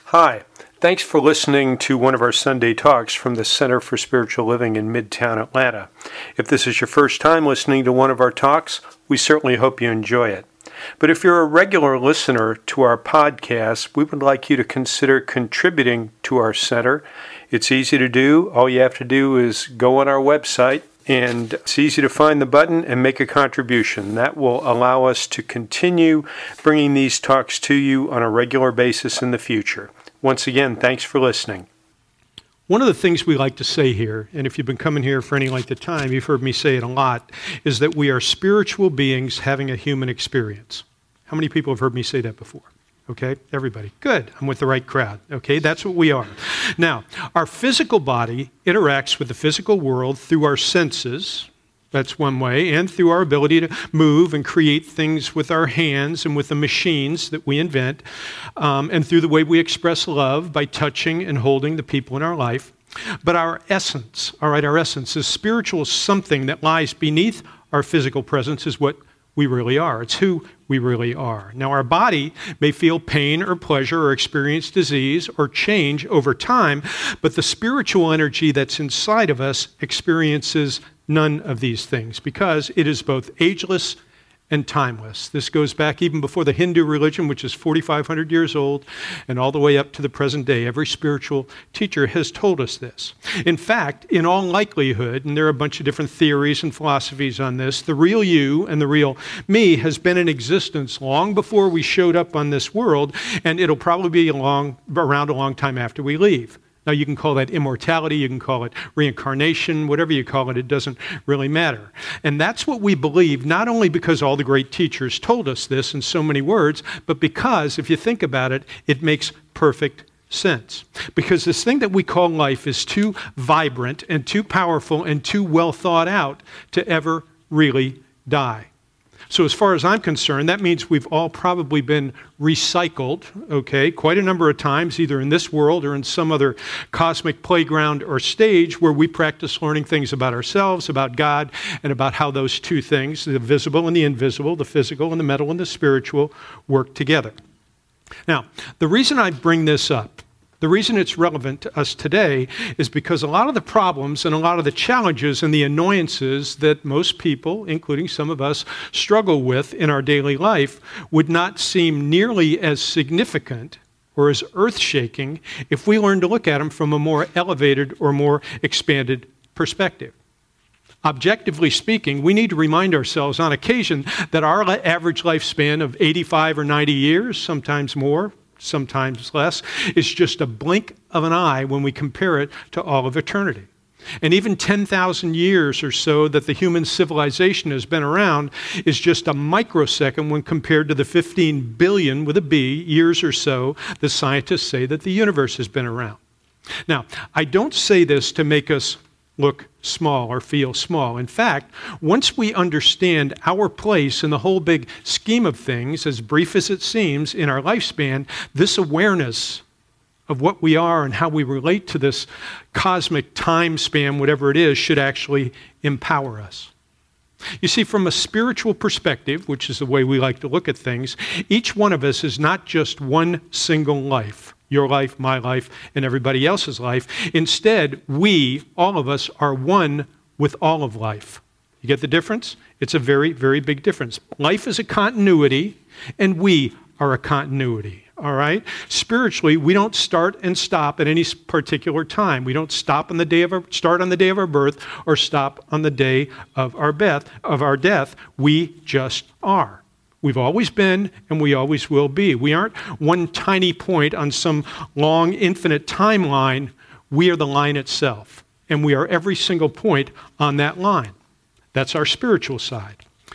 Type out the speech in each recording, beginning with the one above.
Hi, thanks for listening to one of our Sunday talks from the Center for Spiritual Living in Midtown Atlanta. If this is your first time listening to one of our talks, we certainly hope you enjoy it. But if you're a regular listener to our podcast, we would like you to consider contributing to our center. It's easy to do. All you have to do is go on our website, and it's easy to find the button and make a contribution. That will allow us to continue bringing these talks to you on a regular basis in the future. Once again, thanks for listening. One of the things we like to say here, and if you've been coming here for any length of time, you've heard me say it a lot, is that we are spiritual beings having a human experience. How many people have heard me say that before? Okay, everybody. Good. I'm with the right crowd. Okay, that's what we are. Now, our physical body interacts with the physical world through our senses. That's one way, and through our ability to move and create things with our hands and with the machines that we invent, and through the way we express love by touching and holding the people in our life. But our essence, our essence is spiritual. Something that lies beneath our physical presence is what we really are. It's who we really are. Now, our body may feel pain or pleasure or experience disease or change over time, but the spiritual energy that's inside of us experiences none of these things because it is both ageless and timeless. This goes back even before the Hindu religion, which is 4,500 years old, and all the way up to the present day. Every spiritual teacher has told us this. In fact, in all likelihood, and there are a bunch of different theories and philosophies on this, the real you and the real me has been in existence long before we showed up on this world, and it'll probably be around a long time after we leave. Now, you can call that immortality, you can call it reincarnation, whatever you call it, it doesn't really matter. And that's what we believe, not only because all the great teachers told us this in so many words, but because, if you think about it, it makes perfect sense. Because this thing that we call life is too vibrant and too powerful and too well thought out to ever really die. So as far as I'm concerned, that means we've all probably been recycled, okay, quite a number of times, either in this world or in some other cosmic playground or stage where we practice learning things about ourselves, about God, and about how those two things, the visible and the invisible, the physical and the mental and the spiritual, work together. Now, the reason I bring this up, the reason it's relevant to us today is because a lot of the problems and a lot of the challenges and the annoyances that most people, including some of us, struggle with in our daily life would not seem nearly as significant or as earth-shaking if we learn to look at them from a more elevated or more expanded perspective. Objectively speaking, we need to remind ourselves on occasion that our average lifespan of 85 or 90 years, sometimes more, sometimes less, is just a blink of an eye when we compare it to all of eternity. And even 10,000 years or so that the human civilization has been around is just a microsecond when compared to the 15 billion, with a B, years or so the scientists say that the universe has been around. Now, I don't say this to make us look small or feel small. In fact, once we understand our place in the whole big scheme of things, as brief as it seems, in our lifespan, this awareness of what we are and how we relate to this cosmic time span, whatever it is, should actually empower us. You see, from a spiritual perspective, which is the way we like to look at things, each one of us is not just one single life. Your life, my life, and everybody else's life. Instead, we, all of us, are one with all of life. You get the difference? It's a very, very big difference. Life is a continuity, and we are a continuity. All right? Spiritually, we don't start and stop at any particular time. We don't start on the day of our birth or stop on the day of our death. We just are. We've always been, and we always will be. We aren't one tiny point on some long, infinite timeline. We are the line itself, and we are every single point on that line. That's our spiritual side.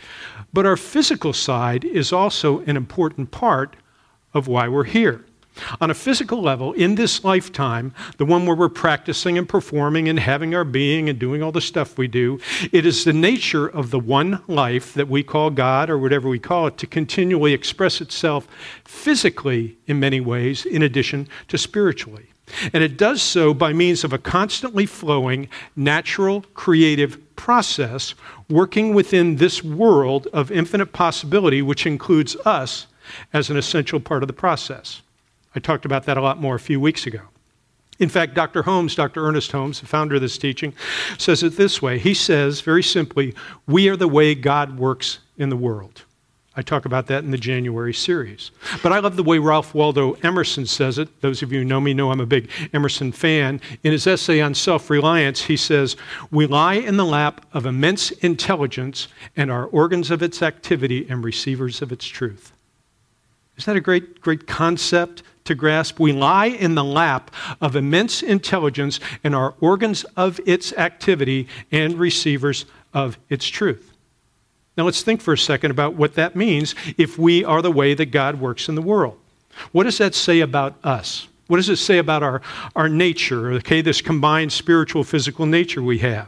But our physical side is also an important part of why we're here. On a physical level, in this lifetime, the one where we're practicing and performing and having our being and doing all the stuff we do, it is the nature of the one life that we call God or whatever we call it to continually express itself physically in many ways in addition to spiritually. And it does so by means of a constantly flowing, natural, creative process working within this world of infinite possibility, which includes us as an essential part of the process. I talked about that a lot more a few weeks ago. In fact, Dr. Ernest Holmes, the founder of this teaching, says it this way. He says, very simply, we are the way God works in the world. I talk about that in the January series. But I love the way Ralph Waldo Emerson says it. Those of you who know me know I'm a big Emerson fan. In his essay on self-reliance, he says, we lie in the lap of immense intelligence and are organs of its activity and receivers of its truth. Isn't that a great concept to grasp? We lie in the lap of immense intelligence and are organs of its activity and receivers of its truth. Now let's think for a second about what that means if we are the way that God works in the world. What does that say about us? What does it say about our nature, okay, this combined spiritual, physical nature we have?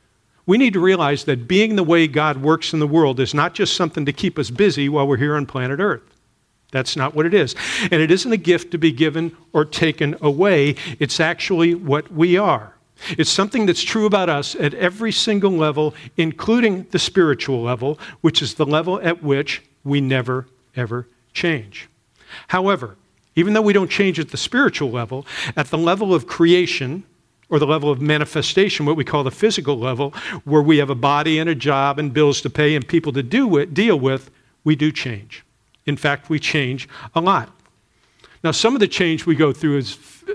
We need to realize that being the way God works in the world is not just something to keep us busy while we're here on planet Earth. That's not what it is. And it isn't a gift to be given or taken away. It's actually what we are. It's something that's true about us at every single level, including the spiritual level, which is the level at which we never, ever change. However, even though we don't change at the spiritual level, at the level of creation, or the level of manifestation, what we call the physical level, where we have a body and a job and bills to pay and people to deal with, we do change. In fact, we change a lot. Now, some of the change we go through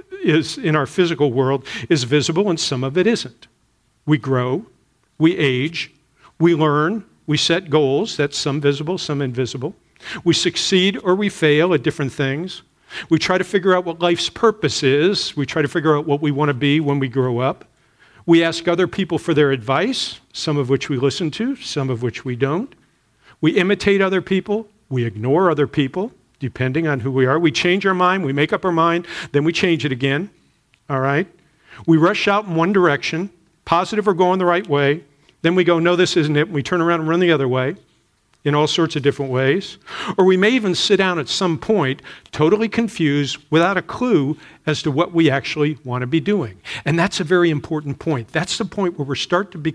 is in our physical world is visible and some of it isn't. We grow, we age, we learn, we set goals, that's some visible, some invisible. We succeed or we fail at different things. We try to figure out what life's purpose is. We try to figure out what we want to be when we grow up. We ask other people for their advice, some of which we listen to, some of which we don't. We imitate other people. We ignore other people, depending on who we are. We change our mind, we make up our mind, then we change it again, all right? We rush out in one direction, positive or going the right way, then we go, no, this isn't it, and we turn around and run the other way in all sorts of different ways. Or we may even sit down at some point, totally confused, without a clue as to what we actually want to be doing. And that's a very important point. That's the point where we start to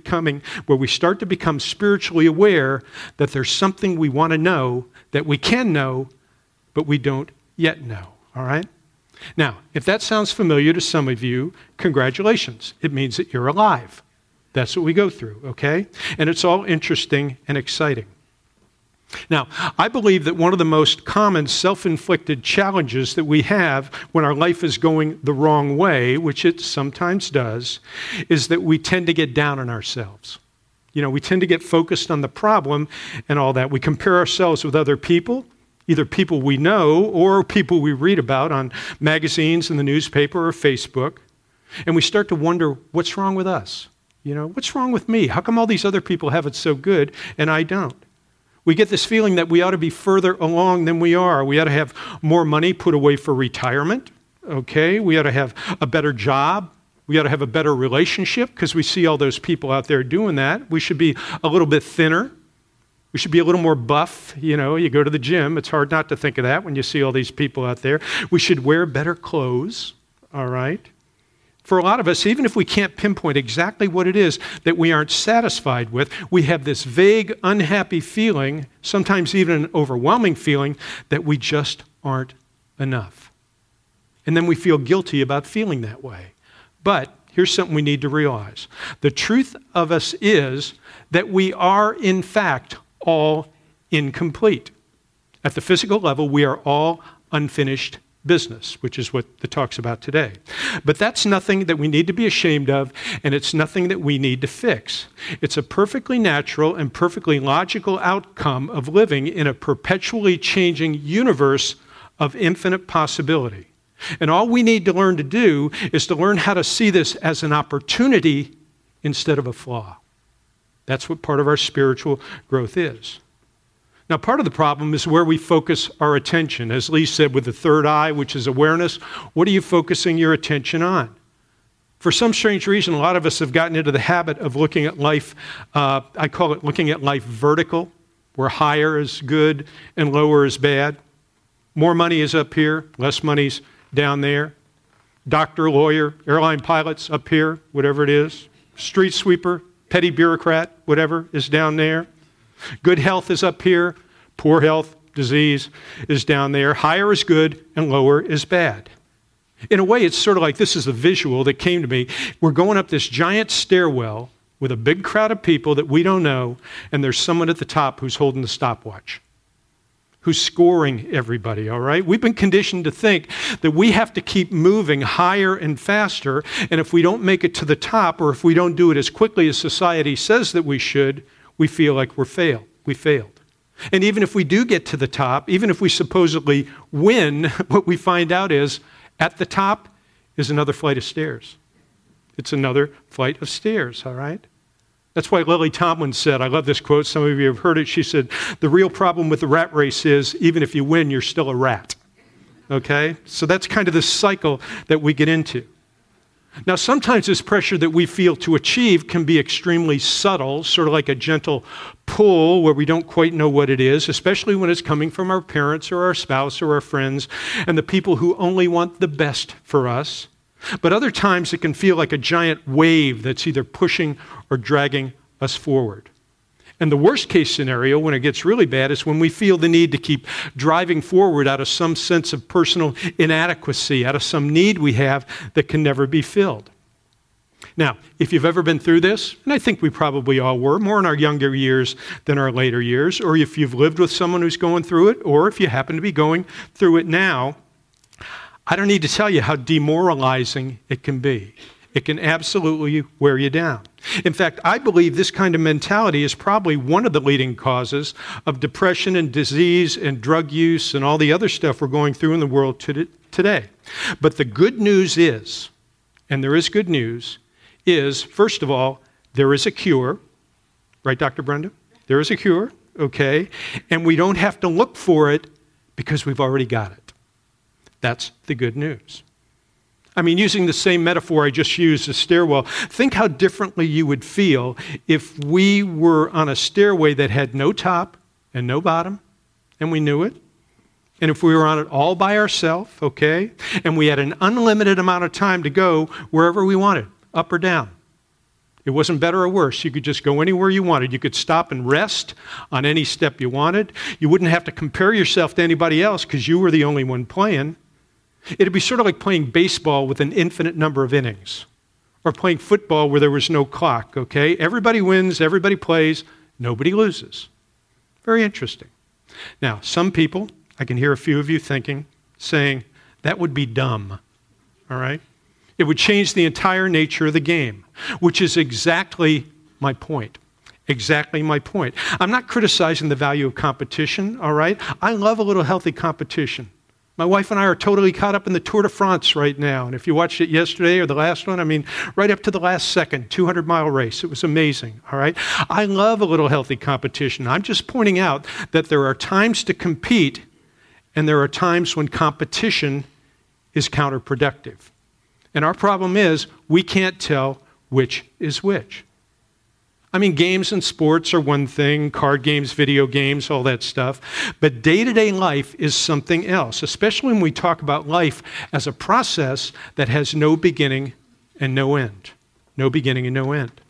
become spiritually aware that there's something we want to know, that we can know, but we don't yet know, all right? Now, if that sounds familiar to some of you, congratulations. It means that you're alive. That's what we go through, okay? And it's all interesting and exciting. Now, I believe that one of the most common self-inflicted challenges that we have when our life is going the wrong way, which it sometimes does, is that we tend to get down on ourselves. We tend to get focused on the problem and all that. We compare ourselves with other people, either people we know or people we read about on magazines in the newspaper or Facebook, and we start to wonder, what's wrong with us? What's wrong with me? How come all these other people have it so good and I don't? We get this feeling that we ought to be further along than we are. We ought to have more money put away for retirement, okay? We ought to have a better job. We ought to have a better relationship because we see all those people out there doing that. We should be a little bit thinner. We should be a little more buff. You go to the gym. It's hard not to think of that when you see all these people out there. We should wear better clothes, all right? For a lot of us, even if we can't pinpoint exactly what it is that we aren't satisfied with, we have this vague, unhappy feeling, sometimes even an overwhelming feeling, that we just aren't enough. And then we feel guilty about feeling that way. But here's something we need to realize. The truth of us is that we are, in fact, all incomplete. At the physical level, we are all unfinished business, which is what the talk's about today. But that's nothing that we need to be ashamed of, and it's nothing that we need to fix. It's a perfectly natural and perfectly logical outcome of living in a perpetually changing universe of infinite possibility. And all we need to learn to do is to learn how to see this as an opportunity instead of a flaw. That's what part of our spiritual growth is. Now, part of the problem is where we focus our attention. As Lee said, with the third eye, which is awareness, what are you focusing your attention on? For some strange reason, a lot of us have gotten into the habit of looking at life, I call it looking at life vertical, where higher is good and lower is bad. More money is up here, less money's down there. Doctor, lawyer, airline pilots up here, whatever it is. Street sweeper, petty bureaucrat, whatever is down there. Good health is up here, poor health disease is down there. Higher is good and lower is bad. In a way, it's sort of like, this is a visual that came to me. We're going up this giant stairwell with a big crowd of people that we don't know, and there's someone at the top who's holding the stopwatch, who's scoring everybody, all right? We've been conditioned to think that we have to keep moving higher and faster, and if we don't make it to the top, or if we don't do it as quickly as society says that we should, we feel like we failed. And even if we do get to the top, even if we supposedly win, what we find out is, at the top is another flight of stairs. It's another flight of stairs, all right? That's why Lily Tomlin said, I love this quote, some of you have heard it, she said, the real problem with the rat race is, even if you win, you're still a rat. Okay? So that's kind of the cycle that we get into. Now, sometimes this pressure that we feel to achieve can be extremely subtle, sort of like a gentle pull where we don't quite know what it is, especially when it's coming from our parents or our spouse or our friends and the people who only want the best for us. But other times it can feel like a giant wave that's either pushing or dragging us forward. And the worst case scenario, when it gets really bad, is when we feel the need to keep driving forward out of some sense of personal inadequacy, out of some need we have that can never be filled. Now, if you've ever been through this, and I think we probably all were, more in our younger years than our later years, or if you've lived with someone who's going through it, or if you happen to be going through it now, I don't need to tell you how demoralizing it can be. It can absolutely wear you down. In fact, I believe this kind of mentality is probably one of the leading causes of depression and disease and drug use and all the other stuff we're going through in the world today. But the good news is, and there is good news, is, first of all, there is a cure. Right, Dr. Brenda? There is a cure, okay? And we don't have to look for it because we've already got it. That's the good news. I mean, using the same metaphor I just used, a stairwell, think how differently you would feel if we were on a stairway that had no top and no bottom, and we knew it. And if we were on it all by ourselves, okay, and we had an unlimited amount of time to go wherever we wanted, up or down. It wasn't better or worse. You could just go anywhere you wanted. You could stop and rest on any step you wanted. You wouldn't have to compare yourself to anybody else because you were the only one playing. It'd be sort of like playing baseball with an infinite number of innings, or playing football where there was no clock, okay? Everybody wins, everybody plays, nobody loses. Very interesting. Now, some people, I can hear a few of you thinking, saying, that would be dumb, all right? It would change the entire nature of the game, which is exactly my point. Exactly my point. I'm not criticizing the value of competition, all right? I love a little healthy competition. My wife and I are totally caught up in the Tour de France right now. And if you watched it yesterday or the last one, I mean, right up to the last second, 200-mile race. It was amazing, all right? I love a little healthy competition. I'm just pointing out that there are times to compete, and there are times when competition is counterproductive. And our problem is we can't tell which is which. I mean, games and sports are one thing, card games, video games, all that stuff. But day-to-day life is something else, especially when we talk about life as a process that has no beginning and no end. No beginning and no end.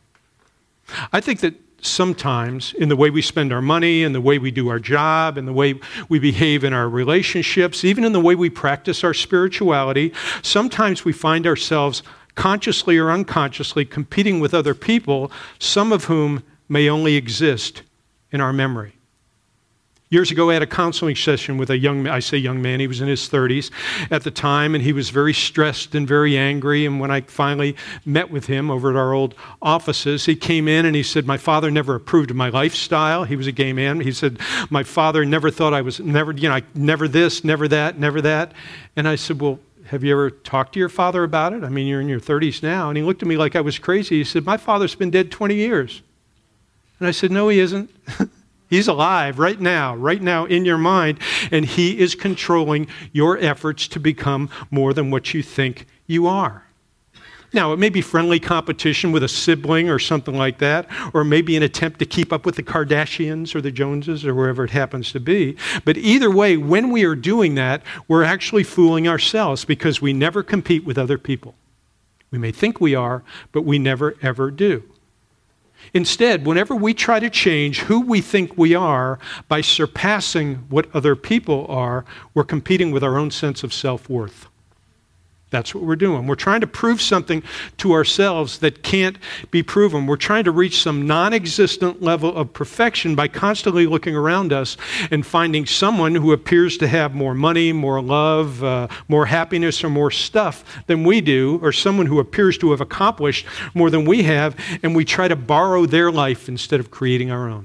I think that sometimes in the way we spend our money, and the way we do our job, and the way we behave in our relationships, even in the way we practice our spirituality, sometimes we find ourselves consciously or unconsciously competing with other people, some of whom may only exist in our memory. Years ago, I had a counseling session with a young man, he was in his 30s at the time, and he was very stressed and very angry. And when I finally met with him over at our old offices, he came in and he said, my father never approved of my lifestyle. He was a gay man. He said, my father never thought I was, never this, never that, never that. And I said, well, have you ever talked to your father about it? I mean, you're in your 30s now. And he looked at me like I was crazy. He said, my father's been dead 20 years. And I said, no, he isn't. He's alive right now in your mind, and he is controlling your efforts to become more than what you think you are. Now, it may be friendly competition with a sibling or something like that, or maybe an attempt to keep up with the Kardashians or the Joneses or wherever it happens to be. But either way, when we are doing that, we're actually fooling ourselves because we never compete with other people. We may think we are, but we never, ever do. Instead, whenever we try to change who we think we are by surpassing what other people are, we're competing with our own sense of self-worth. That's what we're doing. We're trying to prove something to ourselves that can't be proven. We're trying to reach some non-existent level of perfection by constantly looking around us and finding someone who appears to have more money, more love, more happiness, or more stuff than we do, or someone who appears to have accomplished more than we have, and we try to borrow their life instead of creating our own.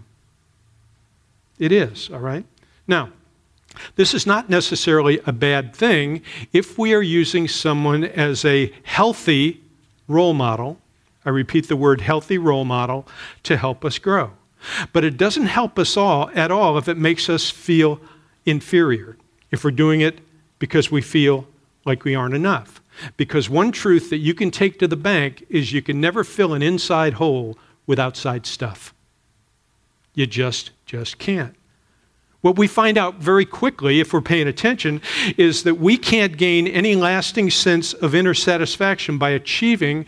It is, all right? Now, this is not necessarily a bad thing if we are using someone as a healthy role model. I repeat the word healthy role model to help us grow. But it doesn't help us at all if it makes us feel inferior, if we're doing it because we feel like we aren't enough. Because one truth that you can take to the bank is you can never fill an inside hole with outside stuff. You just can't. What we find out very quickly, if we're paying attention, is that we can't gain any lasting sense of inner satisfaction by achieving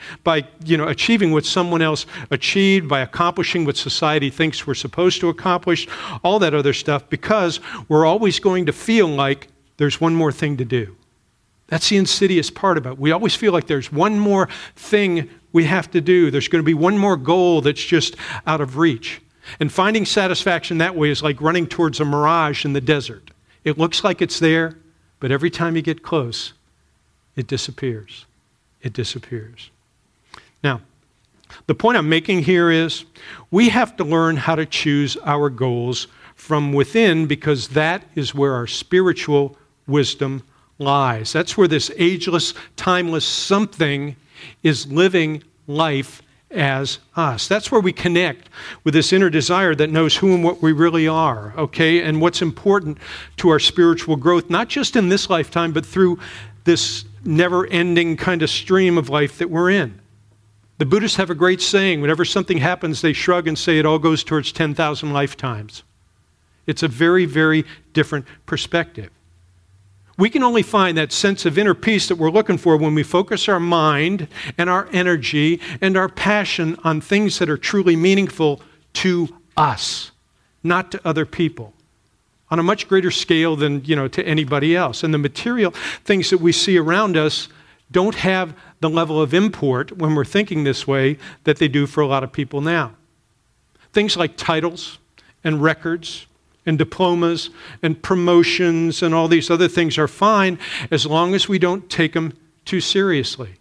what someone else achieved, by accomplishing what society thinks we're supposed to accomplish, all that other stuff, because we're always going to feel like there's one more thing to do. That's the insidious part about it. We always feel like there's one more thing we have to do. There's going to be one more goal that's just out of reach. And finding satisfaction that way is like running towards a mirage in the desert. It looks like it's there, but every time you get close, it disappears. It disappears. Now, the point I'm making here is we have to learn how to choose our goals from within, because that is where our spiritual wisdom lies. That's where this ageless, timeless something is living life as us. That's where we connect with this inner desire that knows who and what we really are, okay, and what's important to our spiritual growth, not just in this lifetime, but through this never-ending kind of stream of life that we're in. The Buddhists have a great saying: whenever something happens, they shrug and say it all goes towards 10,000 lifetimes. It's a very, very different perspective. We can only find that sense of inner peace that we're looking for when we focus our mind and our energy and our passion on things that are truly meaningful to us, not to other people, on a much greater scale than, to anybody else. And the material things that we see around us don't have the level of import when we're thinking this way that they do for a lot of people now. Things like titles and records and diplomas and promotions and all these other things are fine as long as we don't take them too seriously.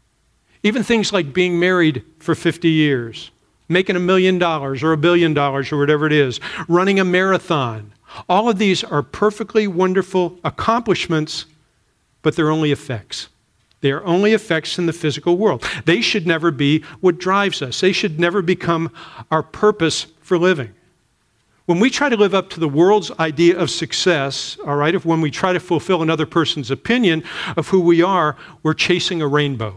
Even things like being married for 50 years, making $1 million or $1 billion or whatever it is, running a marathon. All of these are perfectly wonderful accomplishments, but they're only effects. They are only effects in the physical world. They should never be what drives us. They should never become our purpose for living. When we try to live up to the world's idea of success, all right, when we try to fulfill another person's opinion of who we are, we're chasing a rainbow.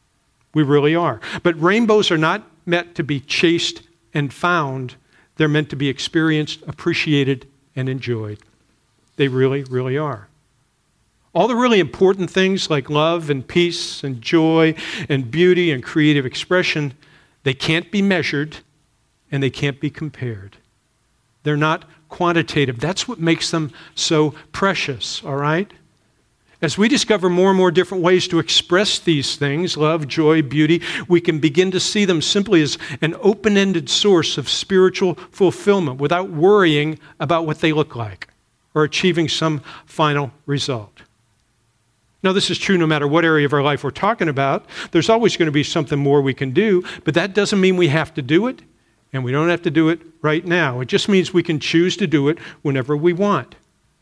We really are. But rainbows are not meant to be chased and found. They're meant to be experienced, appreciated, and enjoyed. They really, really are. All the really important things like love and peace and joy and beauty and creative expression, they can't be measured and they can't be compared. They're not quantitative. That's what makes them so precious, all right? As we discover more and more different ways to express these things, love, joy, beauty, we can begin to see them simply as an open-ended source of spiritual fulfillment without worrying about what they look like or achieving some final result. Now, this is true no matter what area of our life we're talking about. There's always going to be something more we can do, but that doesn't mean we have to do it. And we don't have to do it right now. It just means we can choose to do it whenever we want.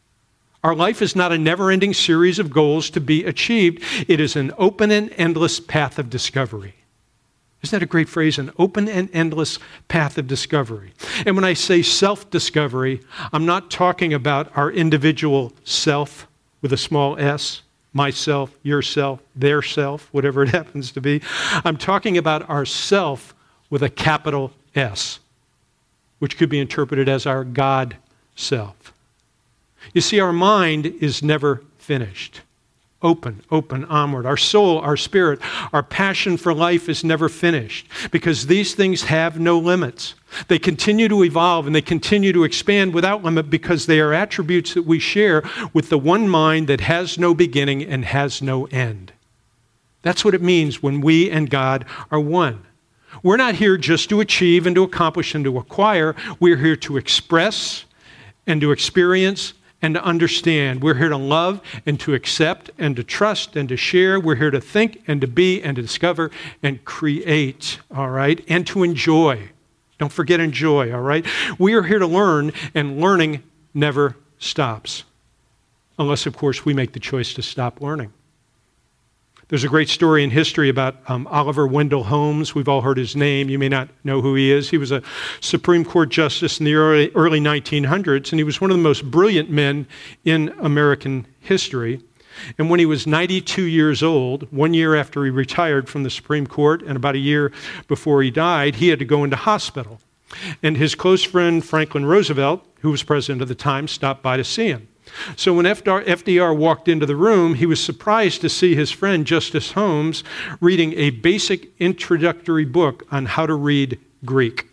Our life is not a never-ending series of goals to be achieved. It is an open and endless path of discovery. Isn't that a great phrase? An open and endless path of discovery. And when I say self-discovery, I'm not talking about our individual self with a small s, myself, yourself, their self, whatever it happens to be. I'm talking about our self with a capital S, which could be interpreted as our God self. You see, our mind is never finished. open onward. Our soul, our spirit, our passion for life is never finished because these things have no limits. They continue to evolve and they continue to expand without limit because they are attributes that we share with the one mind that has no beginning and has no end. That's what it means when we and God are one. We're not here just to achieve and to accomplish and to acquire. We're here to express and to experience and to understand. We're here to love and to accept and to trust and to share. We're here to think and to be and to discover and create, all right, and to enjoy. Don't forget enjoy, all right? We are here to learn, and learning never stops. Unless, of course, we make the choice to stop learning. There's a great story in history about Oliver Wendell Holmes. We've all heard his name. You may not know who he is. He was a Supreme Court justice in the early 1900s, and he was one of the most brilliant men in American history. And when he was 92 years old, 1 year after he retired from the Supreme Court and about a year before he died, he had to go into hospital. And his close friend, Franklin Roosevelt, who was president at the time, stopped by to see him. So when FDR walked into the room, he was surprised to see his friend, Justice Holmes, reading a basic introductory book on how to read Greek.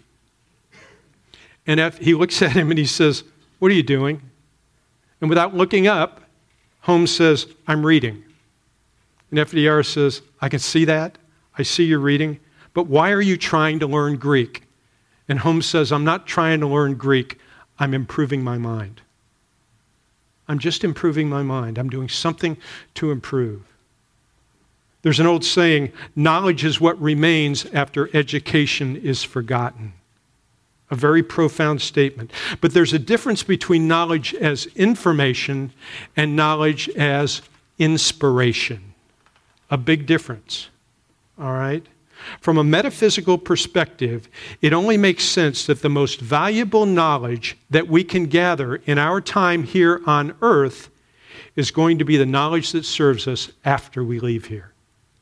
And he looks at him and he says, "What are you doing?" And without looking up, Holmes says, "I'm reading." And FDR says, "I can see that. I see you're reading. But why are you trying to learn Greek?" And Holmes says, "I'm not trying to learn Greek. I'm improving my mind. I'm just improving my mind. I'm doing something to improve." There's an old saying, knowledge is what remains after education is forgotten. A very profound statement. But there's a difference between knowledge as information and knowledge as inspiration. A big difference. All right? From a metaphysical perspective, it only makes sense that the most valuable knowledge that we can gather in our time here on earth is going to be the knowledge that serves us after we leave here.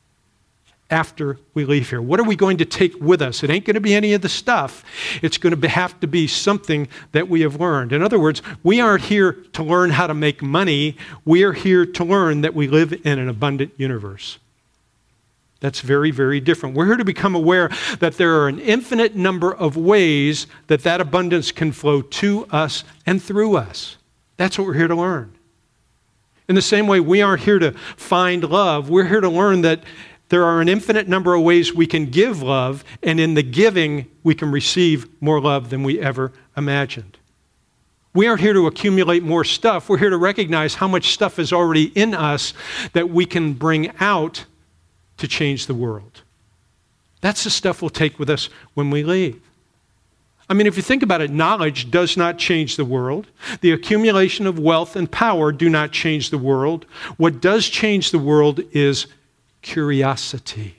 After we leave here. What are we going to take with us? It ain't going to be any of the stuff. It's going to have to be something that we have learned. In other words, we aren't here to learn how to make money. We are here to learn that we live in an abundant universe. That's very, very different. We're here to become aware that there are an infinite number of ways that that abundance can flow to us and through us. That's what we're here to learn. In the same way, we aren't here to find love. We're here to learn that there are an infinite number of ways we can give love, and in the giving, we can receive more love than we ever imagined. We aren't here to accumulate more stuff. We're here to recognize how much stuff is already in us that we can bring out to change the world. That's the stuff we'll take with us when we leave. I mean, if you think about it, knowledge does not change the world. The accumulation of wealth and power do not change the world. What does change the world is curiosity.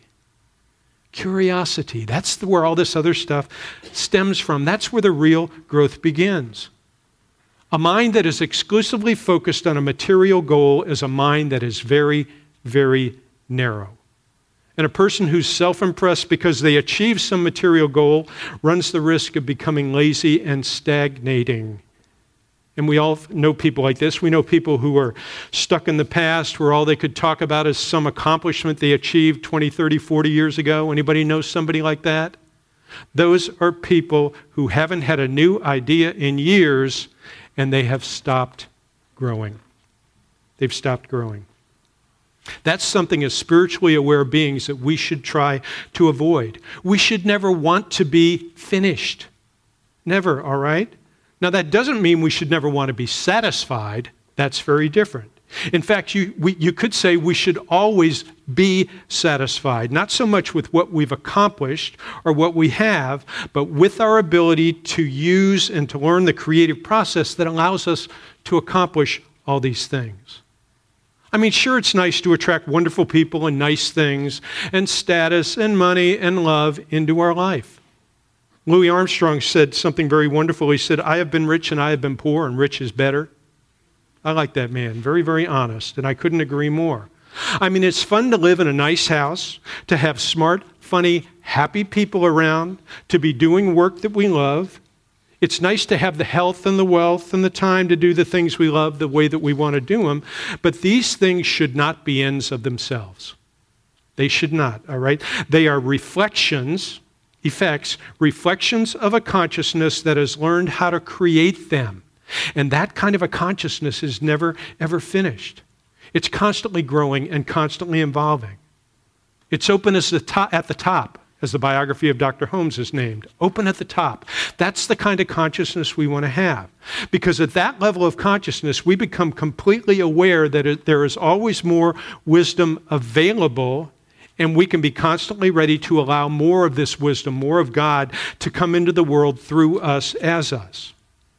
Curiosity. That's where all this other stuff stems from. That's where the real growth begins. A mind that is exclusively focused on a material goal is a mind that is very, very narrow. And a person who's self-impressed because they achieve some material goal runs the risk of becoming lazy and stagnating. And we all know people like this. We know people who are stuck in the past where all they could talk about is some accomplishment they achieved 20, 30, 40 years ago. Anybody know somebody like that? Those are people who haven't had a new idea in years, and they have stopped growing. They've stopped growing. That's something as spiritually aware beings that we should try to avoid. We should never want to be finished. Never, all right? Now, that doesn't mean we should never want to be satisfied. That's very different. In fact, you could say we should always be satisfied, not so much with what we've accomplished or what we have, but with our ability to use and to learn the creative process that allows us to accomplish all these things. I mean, sure, it's nice to attract wonderful people and nice things and status and money and love into our life. Louis Armstrong said something very wonderful. He said, "I have been rich and I have been poor, and rich is better." I like that man. Very, very honest, and I couldn't agree more. I mean, it's fun to live in a nice house, to have smart, funny, happy people around, to be doing work that we love. It's nice to have the health and the wealth and the time to do the things we love the way that we want to do them, but these things should not be ends of themselves. They should not, all right? They are reflections of a consciousness that has learned how to create them. And that kind of a consciousness is never, ever finished. It's constantly growing and constantly evolving. It's open at the top, as the biography of Dr. Holmes is named. Open at the top. That's the kind of consciousness we want to have. Because at that level of consciousness, we become completely aware that there is always more wisdom available, and we can be constantly ready to allow more of this wisdom, more of God, to come into the world through us as us.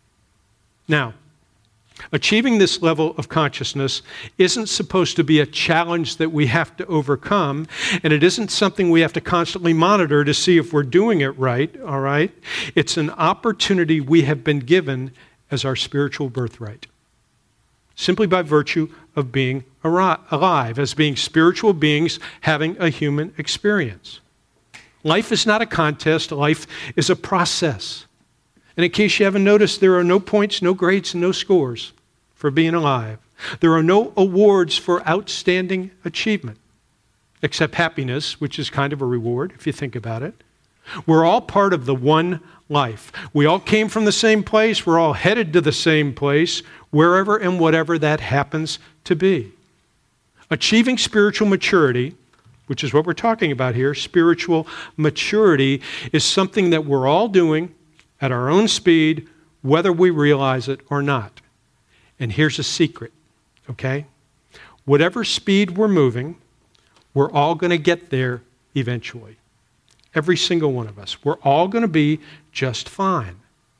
Now, achieving this level of consciousness isn't supposed to be a challenge that we have to overcome, and it isn't something we have to constantly monitor to see if we're doing it right, all right? It's an opportunity we have been given as our spiritual birthright, simply by virtue of being alive, as being spiritual beings having a human experience. Life is not a contest. Life is a process. And in case you haven't noticed, there are no points, no grades, and no scores for being alive. There are no awards for outstanding achievement, except happiness, which is kind of a reward if you think about it. We're all part of the one life. We all came from the same place. We're all headed to the same place, wherever and whatever that happens to be. Achieving spiritual maturity, which is what we're talking about here, spiritual maturity, is something that we're all doing at our own speed, whether we realize it or not. And here's a secret, okay? Whatever speed we're moving, we're all going to get there eventually. Every single one of us. We're all going to be just fine.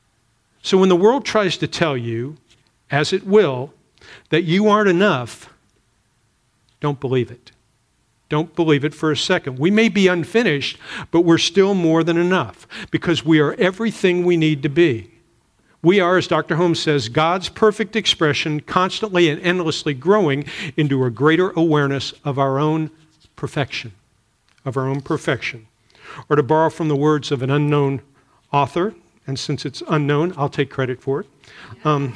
So when the world tries to tell you, as it will, that you aren't enough, don't believe it. Don't believe it for a second. We may be unfinished, but we're still more than enough because we are everything we need to be. We are, as Dr. Holmes says, God's perfect expression, constantly and endlessly growing into a greater awareness of our own perfection, Or to borrow from the words of an unknown author, and since it's unknown, I'll take credit for it.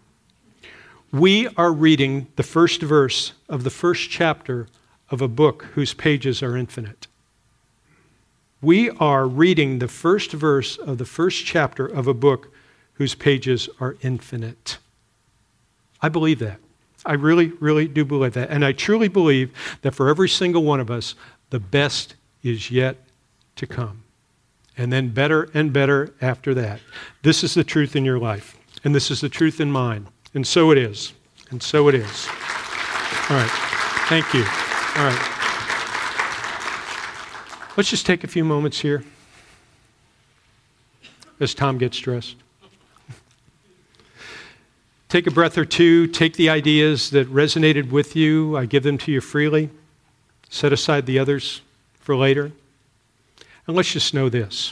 We are reading the first verse of the first chapter of a book whose pages are infinite. We are reading the first verse of the first chapter of a book whose pages are infinite. I believe that. I really, really do believe that. And I truly believe that for every single one of us, the best is yet to come. And then better and better after that. This is the truth in your life. And this is the truth in mine. And so it is. And so it is. All right. Thank you. All right. Let's just take a few moments here as Tom gets dressed. Take a breath or two. Take the ideas that resonated with you. I give them to you freely. Set aside the others for later. And let's just know this.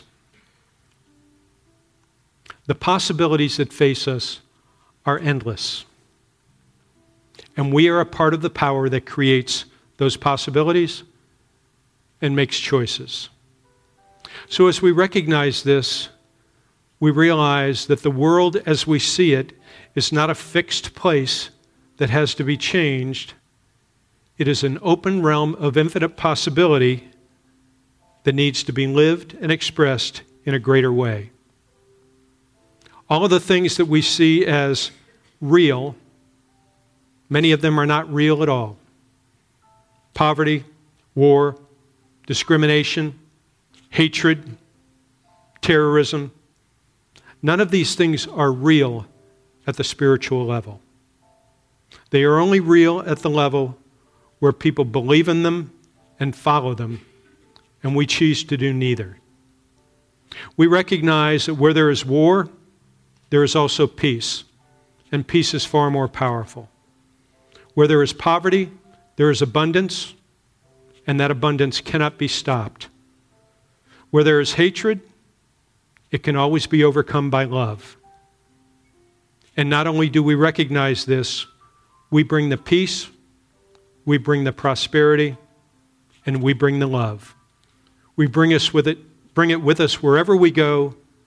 The possibilities that face us are endless. And we are a part of the power that creates those possibilities and makes choices. So as we recognize this, we realize that the world as we see it is not a fixed place that has to be changed. It is an open realm of infinite possibility that needs to be lived and expressed in a greater way. All of the things that we see as real, many of them are not real at all. Poverty, war, discrimination, hatred, terrorism. None of these things are real at the spiritual level. They are only real at the level where people believe in them and follow them, and we choose to do neither. We recognize that where there is war, there is also peace, and peace is far more powerful. Where there is poverty, there is abundance, and that abundance cannot be stopped. Where there is hatred, it can always be overcome by love. And not only do we recognize this, we bring the peace, we bring the prosperity, and we bring the love. We bring it with us wherever we go,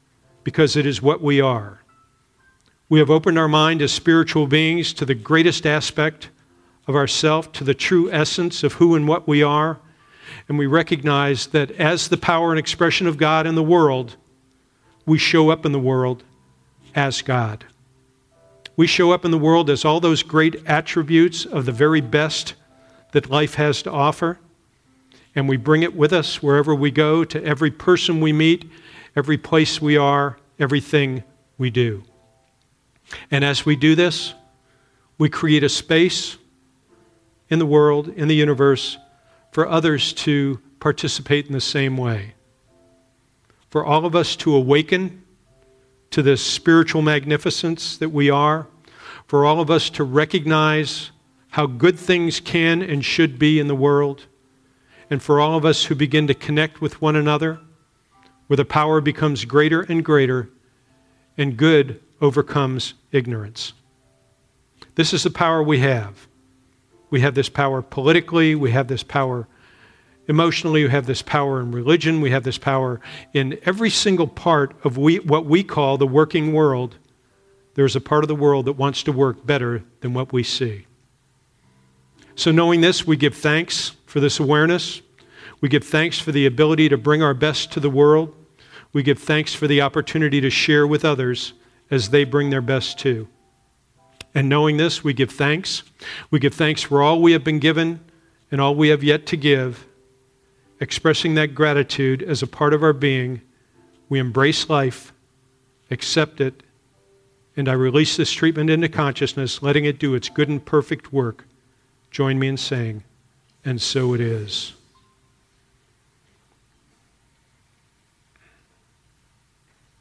because it is what we are. We have opened our mind as spiritual beings to the greatest aspect of ourself, to the true essence of who and what we are, and we recognize that as the power and expression of God in the world, we show up in the world as God. We show up in the world as all those great attributes of the very best that life has to offer, and we bring it with us wherever we go, to every person we meet, every place we are, everything we do. And as we do this, we create a space in the world, in the universe, for others to participate in the same way. For all of us to awaken to this spiritual magnificence that we are, for all of us to recognize how good things can and should be in the world, and for all of us who begin to connect with one another, where the power becomes greater and greater, and good overcomes ignorance. This is the power we have. We have this power politically, we have this power emotionally, we have this power in religion, we have this power in every single part of what we call the working world. There's a part of the world that wants to work better than what we see. So knowing this, we give thanks for this awareness. We give thanks for the ability to bring our best to the world. We give thanks for the opportunity to share with others as they bring their best too. And knowing this, we give thanks. We give thanks for all we have been given and all we have yet to give. Expressing that gratitude as a part of our being, we embrace life, accept it, and I release this treatment into consciousness, letting it do its good and perfect work. Join me in saying, and so it is.